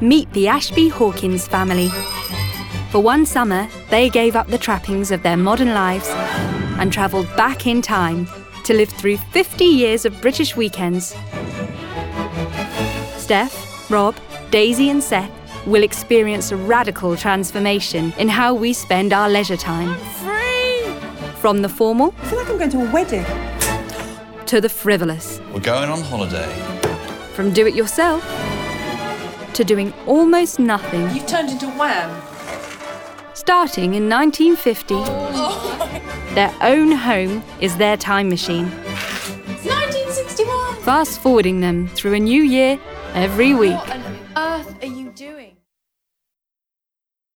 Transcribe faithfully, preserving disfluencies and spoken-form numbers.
Meet the Ashby Hawkins family. For one summer, they gave up the trappings of their modern lives and travelled back in time to live through fifty years of British weekends. Steph, Rob, Daisy and Seth will experience a radical transformation in how we spend our leisure time. Free! From the formal I feel like I'm going to a wedding. to the frivolous. We're going on holiday. From do-it-yourself to doing almost nothing. You've turned into Wham. Starting in nineteen fifty, their own home is their time machine, nineteen sixty-one! fast-forwarding them through a new year every week. What an